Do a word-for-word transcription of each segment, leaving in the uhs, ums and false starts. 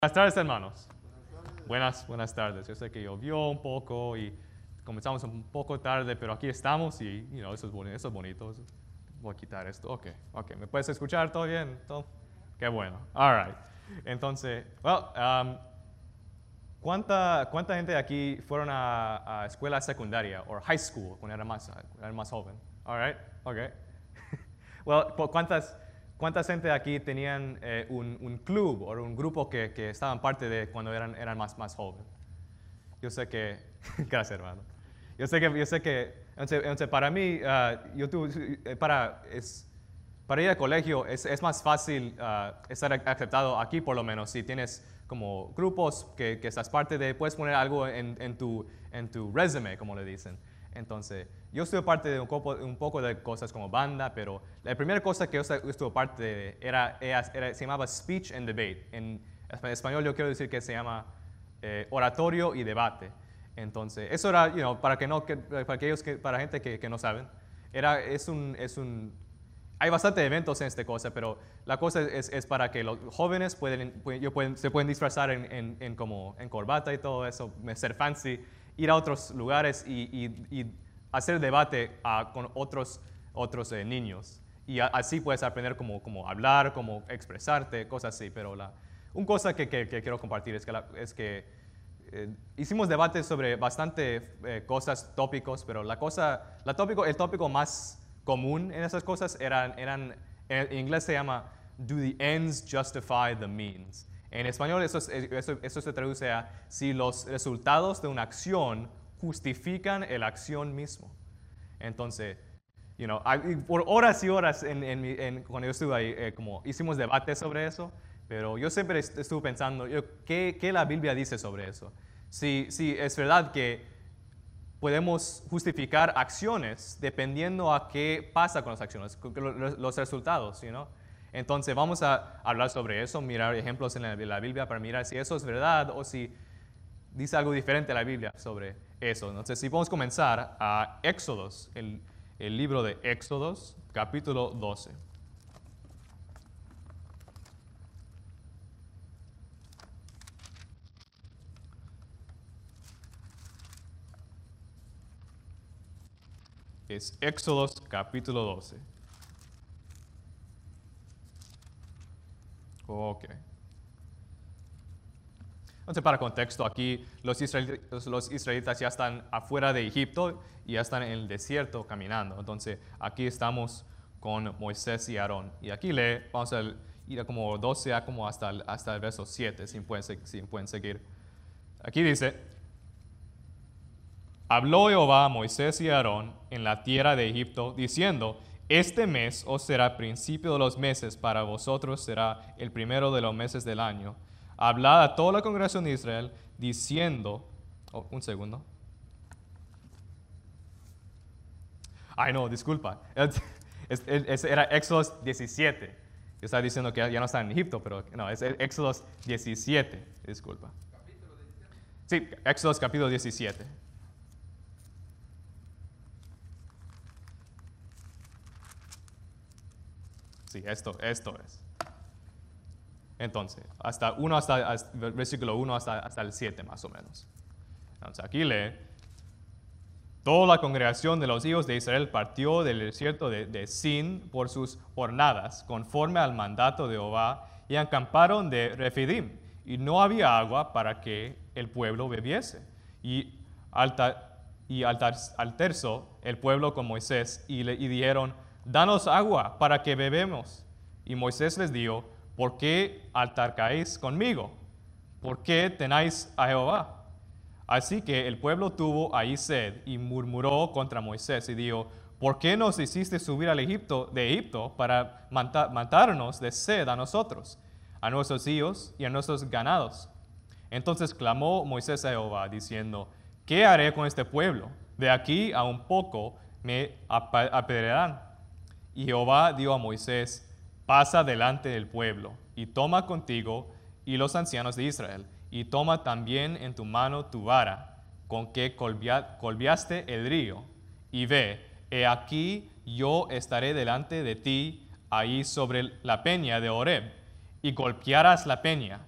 Buenas tardes, hermanos. Buenas, buenas tardes. Yo sé que llovió un poco y comenzamos un poco tarde, pero aquí estamos y you know, eso, es bonito, eso es bonito. Voy a quitar esto. Ok, ok. ¿Me puedes escuchar? ¿Todo bien? ¿Todo? Qué bueno. All right. Entonces, well, um, ¿cuánta, ¿cuánta gente de aquí fueron a, a escuela secundaria o high school cuando era más, era más joven? All right, ok. Well, ¿cuántas, ¿cuántas gente de aquí tenían eh, un, un club o un grupo que, que estaban parte de cuando eran, eran más, más jóvenes? Yo sé que, gracias hermano. Yo sé que, yo sé que, entonces, entonces para mí, uh, yo tuve, para, es, para ir al colegio es, es más fácil uh, estar aceptado aquí por lo menos si tienes como grupos que, que estás parte de, puedes poner algo en, en, tu, en tu resume, como le dicen. Entonces, yo estuve parte de un poco, un poco de cosas como banda, pero la primera cosa que yo estuve parte de era, era, era, se llamaba Speech and Debate. En español yo quiero decir que se llama eh, oratorio y debate. Entonces, eso era, you know, para, que no, que, para aquellos que, para gente que, que no saben, era, es un, es un, hay bastantes eventos en esta cosa, pero la cosa es, es para que los jóvenes pueden, pueden, se pueden disfrazar en, en, en, como, en corbata y todo eso, ser fancy, ir a otros lugares y, y, y hacer debate uh, con otros, otros eh, niños. Y a, así puedes aprender cómo, cómo hablar, cómo expresarte, cosas así. Pero la, una cosa que, que, que quiero compartir es que, la, es que eh, hicimos debates sobre bastantes eh, cosas, tópicos, pero la cosa, la tópico, el tópico más común en esas cosas eran, eran, en inglés se llama "Do the ends justify the means?" En español eso, eso, eso se traduce a si los resultados de una acción justifican la acción mismo. Entonces, you know, por horas y horas en, en, en, cuando yo estuve ahí, eh, como hicimos debates sobre eso, pero yo siempre estuve pensando, yo, ¿qué, ¿qué la Biblia dice sobre eso? Si, si es verdad que podemos justificar acciones dependiendo a qué pasa con las acciones, los, los resultados, you know? Entonces vamos a hablar sobre eso, mirar ejemplos en la, en la Biblia para mirar si eso es verdad o si dice algo diferente la Biblia sobre eso. Entonces, si podemos comenzar a Éxodos, el, el libro de Éxodos, capítulo doce. Es Éxodos, capítulo doce. Ok. Entonces, para contexto, aquí los israelitas, los israelitas ya están afuera de Egipto y ya están en el desierto caminando. Entonces, aquí estamos con Moisés y Aarón. Y aquí le vamos a ir a como doce a como hasta el, hasta el verso siete, si pueden, si pueden seguir. Aquí dice, habló Jehová a Moisés y a Aarón en la tierra de Egipto, diciendo, este mes os será principio de los meses, para vosotros será el primero de los meses del año. Hablad a toda la congregación de Israel, diciendo, oh, un segundo. Ay, no, disculpa. Es, es, es, era Éxodos diecisiete. Yo estaba diciendo que ya no está en Egipto, pero no, es Éxodos diecisiete, disculpa. ¿Capítulo diecisiete? Sí, Éxodos capítulo diecisiete. Sí, esto, esto es. Entonces, hasta uno hasta, hasta versículo uno hasta, hasta el siete más o menos. Entonces, aquí lee, toda la congregación de los hijos de Israel partió del desierto de, de Sin por sus jornadas, conforme al mandato de Jehová, y acamparon de Refidim, y no había agua para que el pueblo bebiese. Y al, y al, al terzo el pueblo con Moisés, y, le, y dijeron, danos agua para que bebemos. Y Moisés les dijo, ¿por qué altercáis conmigo? ¿Por qué tenéis a Jehová? Así que el pueblo tuvo ahí sed y murmuró contra Moisés y dijo, ¿por qué nos hiciste subir al Egipto, de Egipto para matarnos de sed a nosotros, a nuestros hijos y a nuestros ganados? Entonces clamó Moisés a Jehová, diciendo, ¿qué haré con este pueblo? De aquí a un poco me apedrearán. Y Jehová dijo a Moisés, pasa delante del pueblo, y toma contigo y los ancianos de Israel, y toma también en tu mano tu vara, con que colviaste el río, y ve, he aquí yo estaré delante de ti, ahí sobre la peña de Horeb, y golpearás la peña,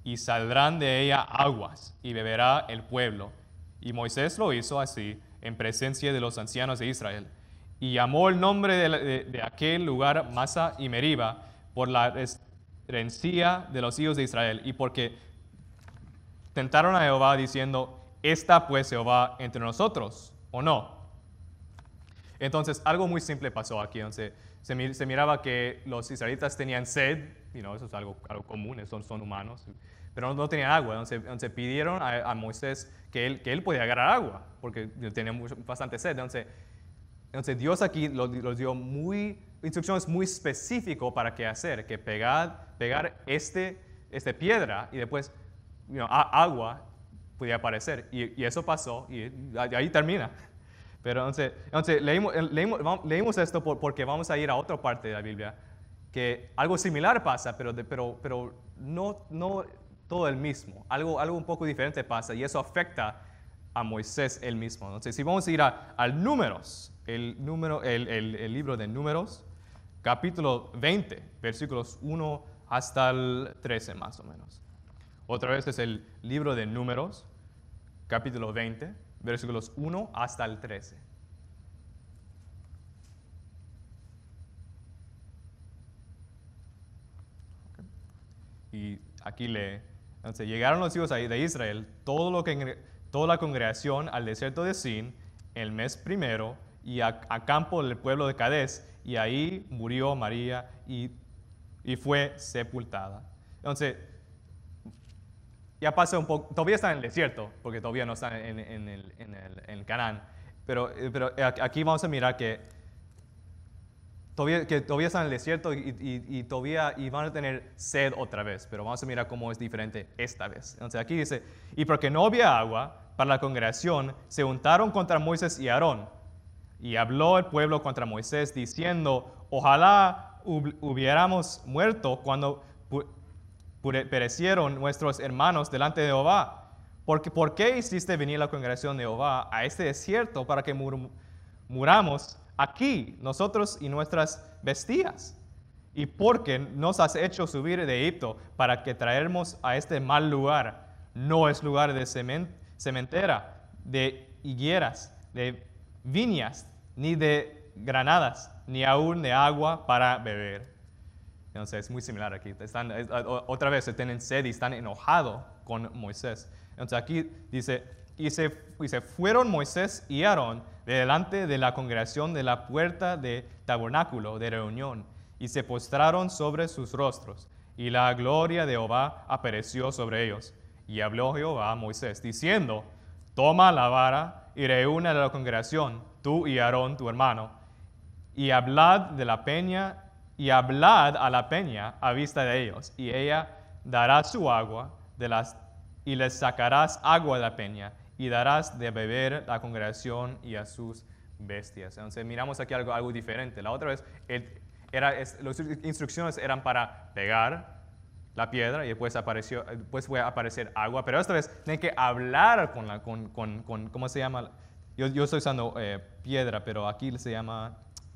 y saldrán de ella aguas, y beberá el pueblo. Y Moisés lo hizo así, en presencia de los ancianos de Israel. Y llamó el nombre de, de, de aquel lugar Masa y Meriba, por la rencilla de los hijos de Israel, y porque tentaron a Jehová diciendo, ¿está pues Jehová entre nosotros o no? Entonces, algo muy simple pasó aquí. Entonces, se, se miraba que los israelitas tenían sed, you know, eso es algo, algo común, son, son humanos, pero no, no tenían agua. Entonces, entonces pidieron a, a Moisés que él, que él podía agarrar agua, porque tenía mucho, bastante sed. Entonces, entonces Dios aquí los, los dio muy, instrucciones muy específicas para qué hacer, que pegar, pegar este, este piedra y después you know, a, agua podía aparecer. Y, y eso pasó y ahí termina. Pero entonces, entonces leímos, leímos, leímos esto por, porque vamos a ir a otra parte de la Biblia, que algo similar pasa, pero, de, pero, pero no, no todo el mismo. Algo, algo un poco diferente pasa y eso afecta a Moisés él mismo. Entonces, si vamos a ir a, al Números, el, número, el, el, el libro de Números, capítulo veinte, versículos uno hasta el trece más o menos. Otra vez es el libro de Números, capítulo veinte, versículos uno hasta el trece. Okay. Y aquí lee, entonces llegaron los hijos de Israel, todo lo que, toda la congregación al desierto de Sin, el mes primero, y a, a campo del pueblo de Cades, y ahí murió María y, y fue sepultada. Entonces, ya pasa un poco, todavía están en el desierto, porque todavía no están en, en, el, en, el, en Canaán, pero, pero aquí vamos a mirar que todavía, que todavía están en el desierto y, y, y todavía y van a tener sed otra vez, pero vamos a mirar cómo es diferente esta vez. Entonces aquí dice, y porque no había agua para la congregación, se juntaron contra Moisés y Aarón, y habló el pueblo contra Moisés, diciendo, ojalá hubiéramos muerto cuando perecieron nuestros hermanos delante de Jehová. Porque, ¿por qué hiciste venir la congregación de Jehová a este desierto para que mur muramos aquí, nosotros y nuestras bestias? ¿Y por qué nos has hecho subir de Egipto para que traernos a este mal lugar? No es lugar de cementera, de higueras, de viñas, ni de granadas, ni aún de agua para beber. Entonces es muy similar aquí. Están, otra vez se tienen sed y están enojados con Moisés. Entonces aquí dice, y se, y se fueron Moisés y Aarón de delante de la congregación de la puerta del tabernáculo de reunión, y se postraron sobre sus rostros, y la gloria de Jehová apareció sobre ellos. Y habló Jehová a Moisés, diciendo, toma la vara y reúne a la congregación, tú y Aarón tu hermano, y hablad de la peña y hablad a la peña a vista de ellos, y ella dará su agua de las, y les sacarás agua de la peña, y darás de beber a la congregación y a sus bestias. Entonces miramos aquí algo, algo diferente. La otra vez, el, era, es, las instrucciones eran para pegar la piedra y después, apareció, después fue a aparecer agua, pero esta vez tienen que hablar con la, con, con, con ¿cómo se llama? Yo, yo estoy usando eh, piedra, pero aquí se llama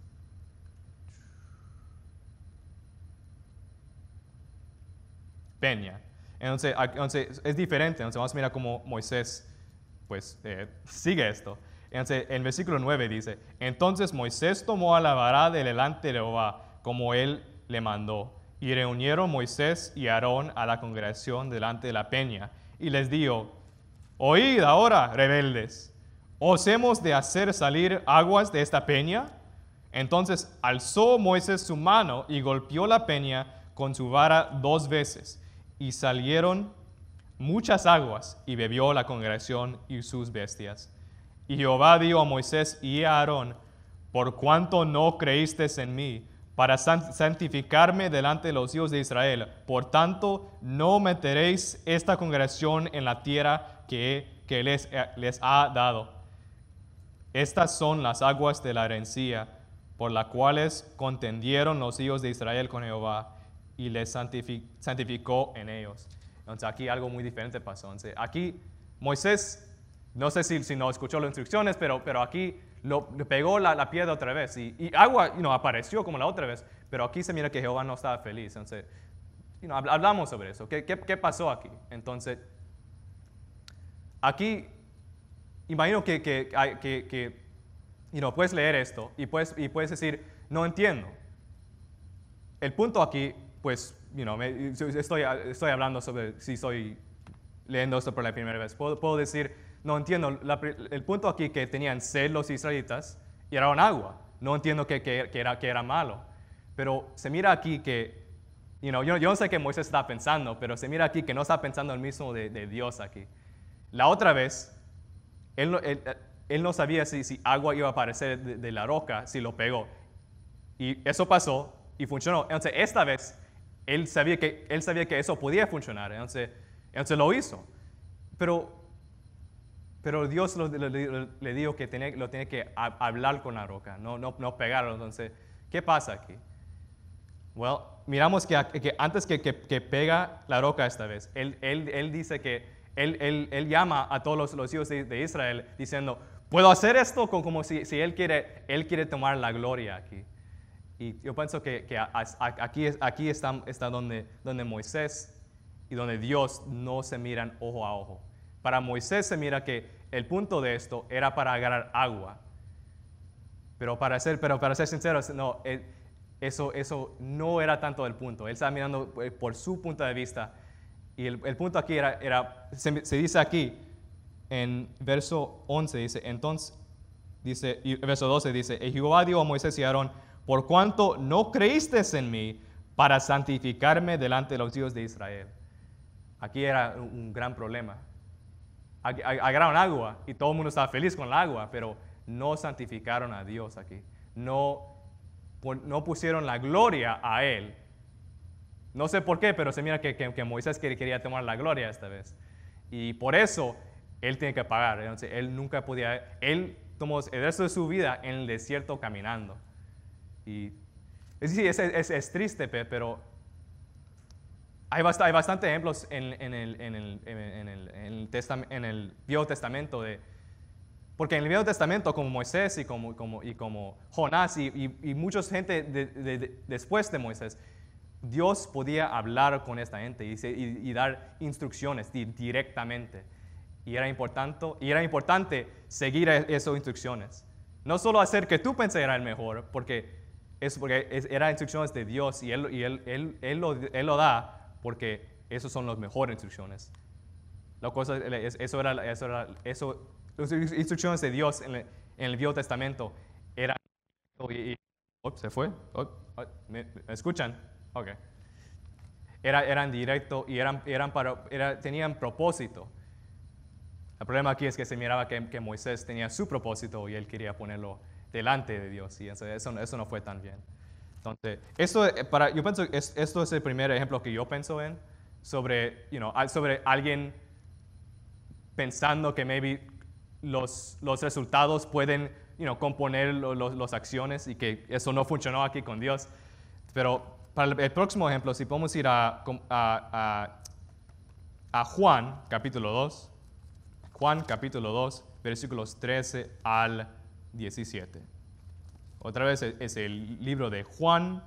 peña. Entonces, entonces es diferente. Entonces vamos a mirar cómo Moisés pues, eh, sigue esto. Entonces en versículo nueve dice, entonces Moisés tomó a la vara de delante de Jehová, como él le mandó, y reunieron Moisés y Aarón a la congregación delante de la peña, y les dijo, oíd ahora, rebeldes, ¿os hemos de hacer salir aguas de esta peña? Entonces alzó Moisés su mano y golpeó la peña con su vara dos veces, y salieron muchas aguas, y bebió la congregación y sus bestias. Y Jehová dijo a Moisés y a Aarón, por cuanto no creísteis en mí, para santificarme delante de los hijos de Israel, por tanto no meteréis esta congregación en la tierra que, que les, les ha dado. Estas son las aguas de la herencia, por las cuales contendieron los hijos de Israel con Jehová, y les santificó en ellos. Entonces aquí algo muy diferente pasó. Entonces, aquí Moisés, no sé si, si no escuchó las instrucciones, pero, pero aquí lo, le pegó la, la piedra otra vez y, y agua you know, apareció como la otra vez, pero aquí se mira que Jehová no estaba feliz. Entonces you know, hablamos sobre eso. ¿Qué, qué, qué pasó aquí? Entonces, aquí, imagino que, que, que, que you know, puedes leer esto y puedes, y puedes decir, no entiendo. El punto aquí, pues, you know, me, estoy, estoy hablando sobre si estoy leyendo esto por la primera vez. Puedo, puedo decir, no entiendo. La, el punto aquí que tenían sed los israelitas y era un agua. No entiendo que, que, que, era, que era malo. Pero se mira aquí que, you know, yo, yo no sé qué Moisés está pensando, pero se mira aquí que no está pensando el mismo de, de Dios aquí. La otra vez, él, él, él no sabía si, si agua iba a aparecer de, de la roca, si lo pegó. Y eso pasó y funcionó. Entonces, esta vez, él sabía que, él sabía que eso podía funcionar. Entonces, entonces lo hizo. Pero, pero Dios lo, le, le, le dijo que tenía, lo tiene que hablar con la roca, no, no, no pegarlo. Entonces, ¿qué pasa aquí? Well, miramos que, que antes que, que, que pega la roca esta vez, él, él, él dice que él, él, él llama a todos los, los hijos de, de Israel diciendo, ¿puedo hacer esto? Como, como si, si él, quiere, él quiere tomar la gloria aquí. Y yo pienso que, que a, a, aquí, aquí está, está donde, donde Moisés y donde Dios no se miran ojo a ojo. Para Moisés se mira que el punto de esto era para agarrar agua. Pero para ser, pero para ser sinceros, no, eso, eso no era tanto el punto. Él estaba mirando por su punto de vista. Y el, el punto aquí era, era se, se dice aquí, en verso once, dice, entonces, dice, y verso doce dice, y Jehová dijo a Moisés y a Aarón, por cuanto no creíste en mí para santificarme delante de los hijos de Israel. Aquí era un gran problema. Agarraron agua y todo el mundo estaba feliz con el agua, pero no santificaron a Dios aquí. No, no pusieron la gloria a Él. No sé por qué, pero se mira que, que, que Moisés quería tomar la gloria esta vez. Y por eso Él tiene que pagar. Entonces, Él nunca podía, Él tomó el resto de su vida en el desierto caminando. Y sí, es, es, es triste, pero hay, bast hay bastantes ejemplos en, en, el, en, el, en, el, en, el en el Viejo Testamento. De, porque en el Viejo Testamento, como Moisés y como, como, y como Jonás y, y, y mucha gente de, de, de, después de Moisés, Dios podía hablar con esta gente y, y, y dar instrucciones di, directamente. Y era, importante, y era importante seguir esas instrucciones. No solo hacer que tú penses era el mejor, porque es porque eran instrucciones de Dios y Él, y él, él, él, lo, él lo da porque esas son las mejores instrucciones. La cosa, eso era, eso era, eso, las instrucciones de Dios en el, en el Viejo Testamento eran, y, y, oh, ¿se fue? Oh, oh, ¿me, ¿Me escuchan? Ok. Era, eran directos y eran, eran para, era, tenían propósito. El problema aquí es que se miraba que, que Moisés tenía su propósito y él quería ponerlo delante de Dios, y eso, eso, eso no fue tan bien. Entonces, esto, para, yo pienso que esto es el primer ejemplo que yo pienso en sobre, you know, sobre alguien pensando que maybe los, los resultados pueden, you know, componer las lo, los acciones y que eso no funcionó aquí con Dios. Pero para el, el próximo ejemplo, si podemos ir a, a, a, a Juan, capítulo dos, Juan, capítulo dos, versículos trece al diecisiete. Otra vez es el libro de Juan,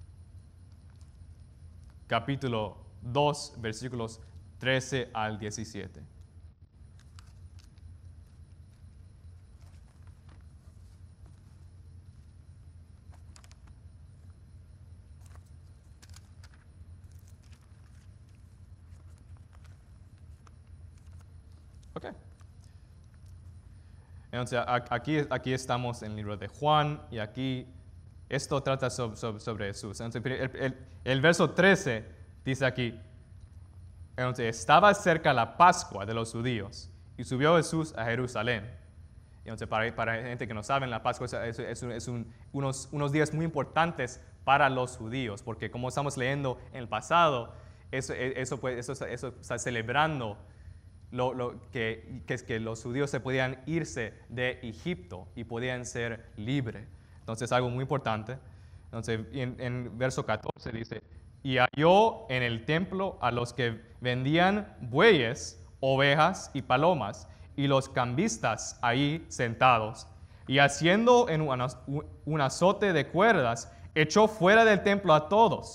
capítulo dos, versículos trece al diecisiete. Okay. Entonces, aquí, aquí estamos en el libro de Juan y aquí esto trata sobre, sobre, sobre Jesús. Entonces, el, el, el verso trece dice aquí, entonces, estaba cerca la Pascua de los judíos y subió Jesús a Jerusalén. Entonces, para, para gente que no sabe, la Pascua es, es, es, un, es un, unos, unos días muy importantes para los judíos, porque como estamos leyendo en el pasado, eso, eso, pues, eso, eso está celebrando Lo, lo, que, que, que los judíos se podían irse de Egipto y podían ser libres. Entonces es algo muy importante. Entonces en, en verso catorce dice, y halló en el templo a los que vendían bueyes, ovejas y palomas, y los cambistas ahí sentados. Y haciendo en un, un azote de cuerdas, echó fuera del templo a todos,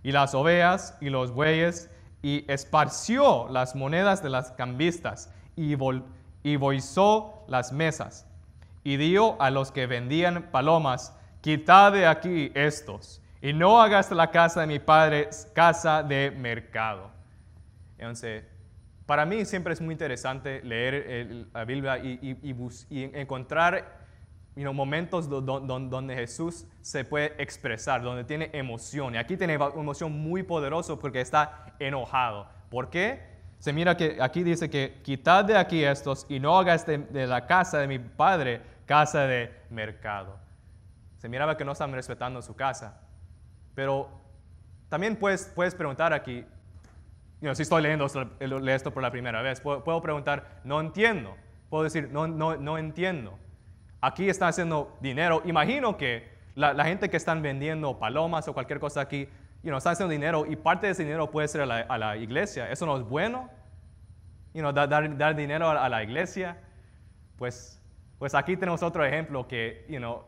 y las ovejas y los bueyes, y esparció las monedas de las cambistas, y, vol y bolsó las mesas, y dijo a los que vendían palomas, quitad de aquí estos, y no hagas de la casa de mi padre casa de mercado. Entonces, para mí siempre es muy interesante leer el, la Biblia y, y, y, bus, y encontrar you know, momentos do, do, do, donde Jesús se puede expresar, donde tiene emoción. Y aquí tiene una emoción muy poderosa porque está enojado. ¿Por qué? Se mira que aquí dice que quitad de aquí estos y no hagas de, de la casa de mi padre casa de mercado. Se miraba que no estaban respetando su casa. Pero también puedes, puedes preguntar aquí, you know, si estoy leyendo esto por la primera vez, puedo, puedo preguntar, no entiendo. Puedo decir, no, no, no entiendo. Aquí están haciendo dinero. Imagino que la, la gente que están vendiendo palomas o cualquier cosa aquí, you know, están haciendo dinero y parte de ese dinero puede ser a la, a la iglesia. ¿Eso no es bueno? You know, dar, dar, dar dinero a, a la iglesia. Pues, pues aquí tenemos otro ejemplo que, you know,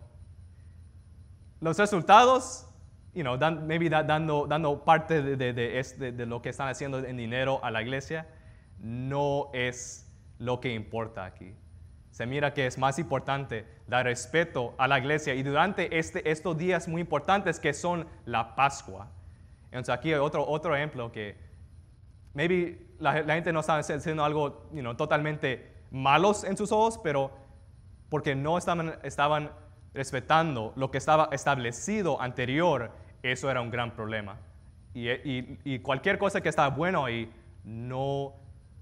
los resultados, you know, dan, maybe da, dando, dando parte de, de, de, de, de lo que están haciendo en dinero a la iglesia, no es lo que importa aquí. Se mira que es más importante dar respeto a la iglesia y durante este, estos días muy importantes que son la Pascua. Entonces aquí hay otro, otro ejemplo que maybe la, la gente no está haciendo algo you know, totalmente malos en sus ojos, pero porque no estaban, estaban respetando lo que estaba establecido anterior, eso era un gran problema. Y, y, y cualquier cosa que estaba bueno ahí no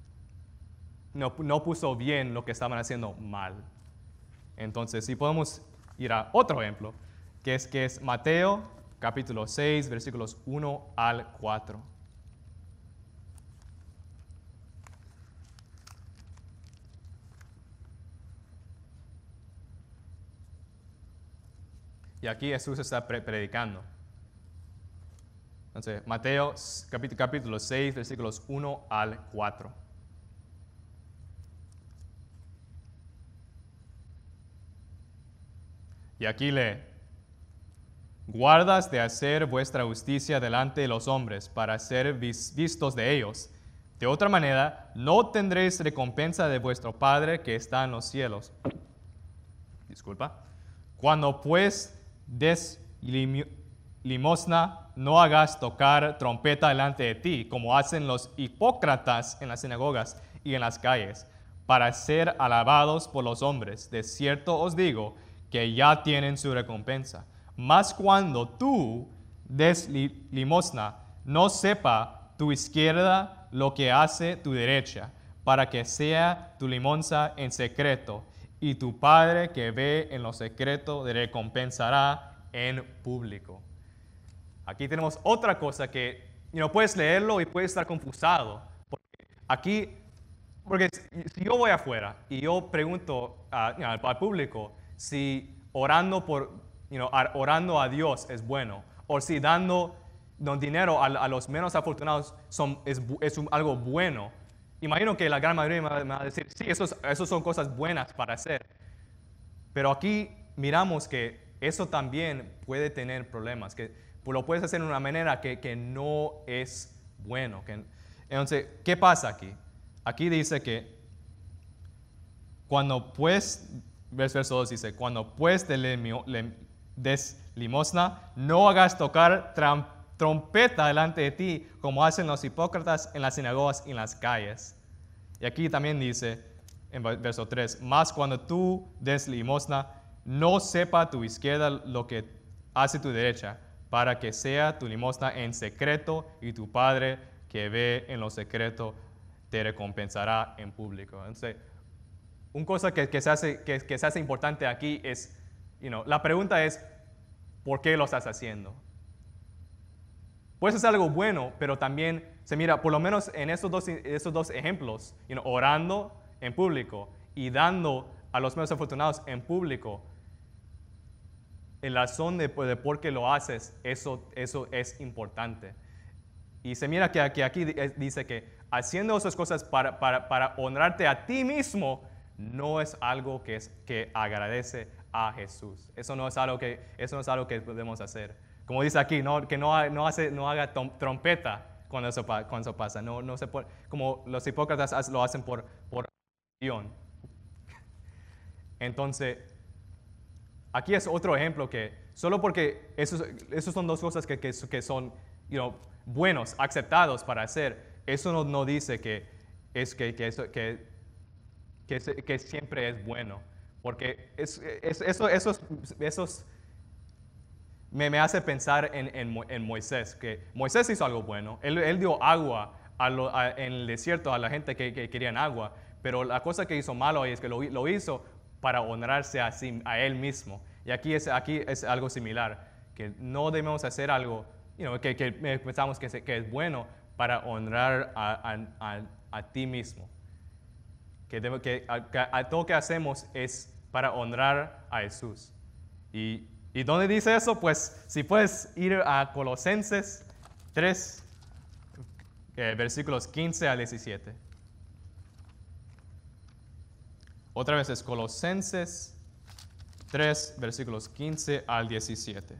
No, no puso bien lo que estaban haciendo mal. Entonces, si podemos ir a otro ejemplo, que es, que es Mateo capítulo seis, versículos uno al cuatro. Y aquí Jesús está pre predicando. Entonces, Mateo capítulo, capítulo seis, versículos uno al cuatro. Y aquí lee, guardas de hacer vuestra justicia delante de los hombres para ser vis vistos de ellos. De otra manera, no tendréis recompensa de vuestro Padre que está en los cielos. Disculpa. Cuando pues des lim limosna, no hagas tocar trompeta delante de ti, como hacen los hipócritas en las sinagogas y en las calles, para ser alabados por los hombres. De cierto os digo, que ya tienen su recompensa. Mas cuando tú des li limosna, no sepa tu izquierda lo que hace tu derecha, para que sea tu limosna en secreto, y tu Padre que ve en lo secreto te recompensará en público. Aquí tenemos otra cosa que you know, puedes leerlo y puedes estar confusado. Porque aquí, porque si yo voy afuera y yo pregunto uh, you know, al, al público, si orando, por, you know, orando a Dios es bueno, o si dando don dinero a, a los menos afortunados son, es, es un, algo bueno. Imagino que la gran mayoría me va, me va a decir, sí, esos, esos son cosas buenas para hacer. Pero aquí miramos que eso también puede tener problemas, que lo puedes hacer de una manera que, que no es bueno. Que, entonces, ¿qué pasa aquí? Aquí dice que cuando pues... Verso dos dice, cuando pues te des limosna, no hagas tocar trompeta delante de ti, como hacen los hipócritas en las sinagogas y en las calles. Y aquí también dice, en verso tres, mas cuando tú des limosna, no sepa tu izquierda lo que hace tu derecha, para que sea tu limosna en secreto, y tu Padre que ve en lo secreto te recompensará en público. Entonces, una cosa que, que, se hace, que, que se hace importante aquí es, you know, la pregunta es, ¿por qué lo estás haciendo? Puede ser algo bueno, pero también se mira, por lo menos en estos dos, estos dos ejemplos, you know, orando en público y dando a los menos afortunados en público, la razón de, de por qué lo haces, eso, eso es importante. Y se mira que, que aquí dice que haciendo esas cosas para, para, para honrarte a ti mismo, no es algo que, es, que agradece a Jesús. Eso no es algo que, eso no es algo que podemos hacer. Como dice aquí, no, que no, ha- no, hace, no haga tom- trompeta cuando eso, pa- cuando eso pasa. No, no se puede, como los hipócritas ha- lo hacen por, por acción. Entonces, aquí es otro ejemplo que solo porque esos, esos son dos cosas que, que, que son you know, buenos, aceptados para hacer, eso no, no dice que, es, que, que, eso, que, que, se- que siempre es bueno. Porque es, es- eso, esos, esos me, me hace pensar en, en Mo- en Moisés, que Moisés hizo algo bueno. Él, él dio agua a lo- a- en el desierto a la gente que, que querían agua, pero la cosa que hizo malo es que lo, lo hizo para honrarse a, sí- a él mismo. Y aquí es, aquí es algo similar, que no debemos hacer algo you know, que, que pensamos que, se- que es bueno para honrar a, a- a- a ti mismo. Que, debe- que, a- que a- todo lo que hacemos es para honrar a Jesús. ¿Y, y dónde dice eso? Pues si puedes ir a Colosenses tres, eh, versículos quince al diecisiete. Otra vez es Colosenses tres, versículos quince al diecisiete.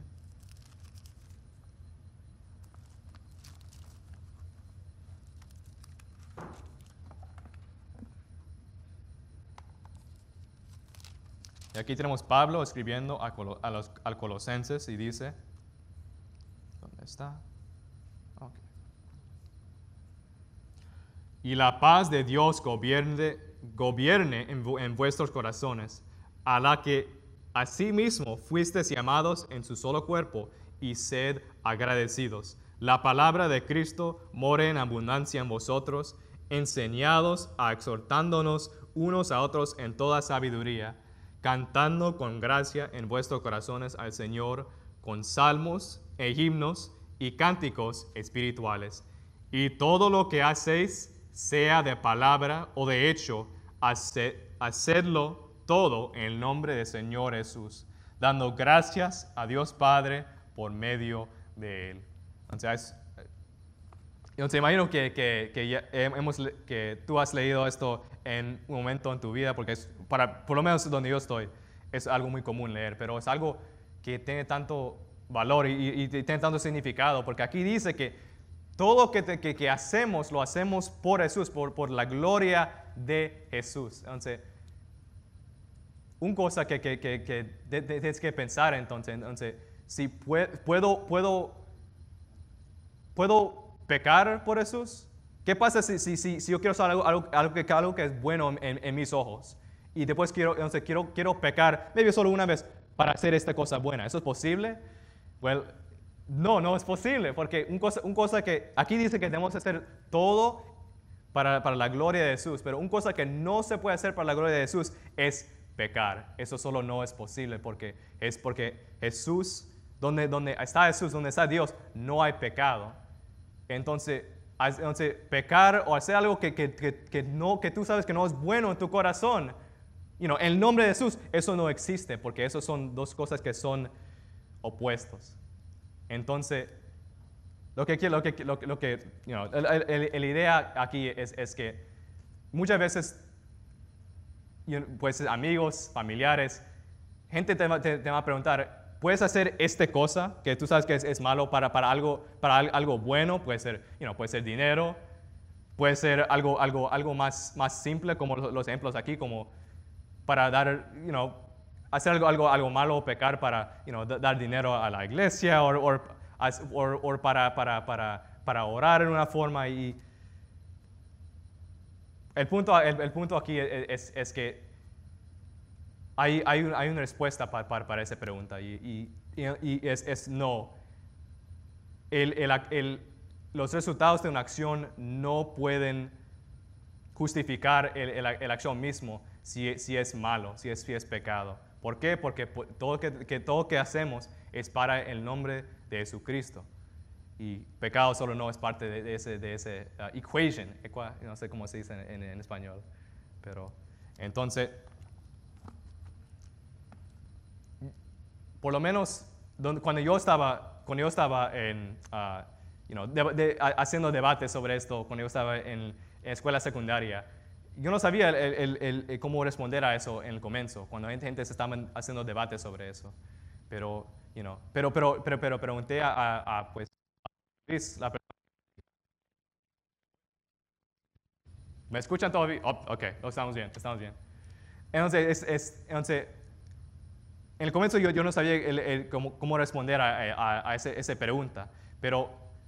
Y aquí tenemos Pablo escribiendo a, Colo- a los al Colosenses y dice, ¿dónde está? Ok. Y la paz de Dios gobierne, gobierne en, vu- en vuestros corazones, a la que asimismo fuisteis llamados en su solo cuerpo, y sed agradecidos. La palabra de Cristo more en abundancia en vosotros, enseñados a exhortándonos unos a otros en toda sabiduría, cantando con gracia en vuestros corazones al Señor, con salmos e himnos y cánticos espirituales. Y todo lo que hacéis, sea de palabra o de hecho, hace- hacedlo todo en el nombre del Señor Jesús, dando gracias a Dios Padre por medio de Él. Entonces, entonces imagino que, que, que, ya hemos, le- que tú has leído esto en un momento en tu vida, porque es para, por lo menos donde yo estoy, es algo muy común leer, pero es algo que tiene tanto valor y, y- y tiene tanto significado, porque aquí dice que todo lo que, te- que, que hacemos, lo hacemos por Jesús, por, por la gloria de Jesús. Entonces, una cosa que, que, que, que de- de- tienes que pensar entonces, entonces si pue- puedo, puedo, puedo pecar por Jesús, ¿qué pasa si, si, si, si yo quiero hacer algo, algo, algo que, algo que es bueno en, en mis ojos y después quiero, entonces quiero, quiero pecar, maybe solo una vez para hacer esta cosa buena? ¿Eso es posible? Well, no, no es posible, porque una cosa, un cosa que aquí dice que debemos hacer todo para, para la gloria de Jesús, pero una cosa que no se puede hacer para la gloria de Jesús es pecar. Eso solo no es posible, porque es porque Jesús, donde, donde está Jesús, donde está Dios, no hay pecado. Entonces, haz- entonces pecar o hacer algo que, que, que, que no, que tú sabes que no es bueno en tu corazón, you know, en el nombre de Jesús, eso no existe, porque eso son dos cosas que son opuestos. Entonces, lo que, lo que, lo que, lo que you know, el- el- el- la idea aquí es, es que muchas veces, you know, pues amigos, familiares, gente te va, te- te va a preguntar, ¿puedes hacer esta cosa que tú sabes que es, es malo para, para, algo, para al- algo bueno? Puede ser, you know, puede ser dinero, puede ser algo, algo, algo más, más simple, como los, los ejemplos aquí, como para dar, you know, hacer algo, algo, algo malo o pecar para, you know, da- dar dinero a la iglesia o, o, as- or- or para, para, para, para orar en una forma. Y el punto, el, el punto aquí es, es- es que hay, hay, un- hay una respuesta pa- pa- para esa pregunta y, y- y- y es, es no. El- el ac- el- los resultados de una acción no pueden justificar el, el- el acción mismo si, si es malo, si es, si es pecado. ¿Por qué? Porque pu- todo que, que todo que hacemos es para el nombre de Jesucristo. Y pecado solo no es parte de, de ese, de ese uh, equation, equa- no sé cómo se dice en, en- en español. Pero entonces, por lo menos donde- cuando yo estaba, cuando yo estaba en, uh, you know, de- de- ha- haciendo debates sobre esto, cuando yo estaba en, en escuela secundaria, yo no sabía el- el- el- el cómo responder a eso en el comienzo, cuando gente, gente se estaba haciendo debates sobre eso. Pero you know. Pero, pero, pero, pero pregunté a, a, a, pues, Luis, la persona. ¿Me escuchan todavía? Oh, ok, estamos bien, estamos bien. Entonces, es, es, entonces en el comienzo yo, yo no sabía el, el, cómo, cómo, responder a, a, a ese, esa pregunta, pero,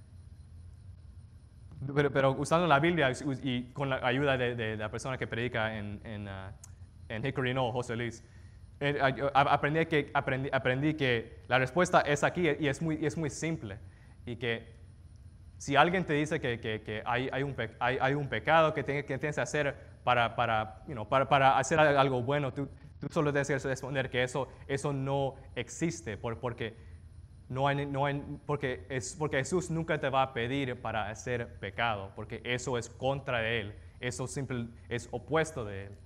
pero, pero, usando la Biblia y, y con la ayuda de, de, de la persona que predica en, en, uh, en Hickory Knoll, José Luis, eh, aprendí, que, aprendí, aprendí que la respuesta es aquí y es muy, es muy simple. Y que si alguien te dice que, que, que hay, hay, un pe, hay, hay un pecado que, tiene, que tienes que hacer para, para, you know, para, para hacer algo bueno, tú, tú solo tienes que responder que eso, eso no existe, por, porque, no hay, no hay, porque, es, porque Jesús nunca te va a pedir para hacer pecado, porque eso es contra de Él, eso simple, es opuesto de Él.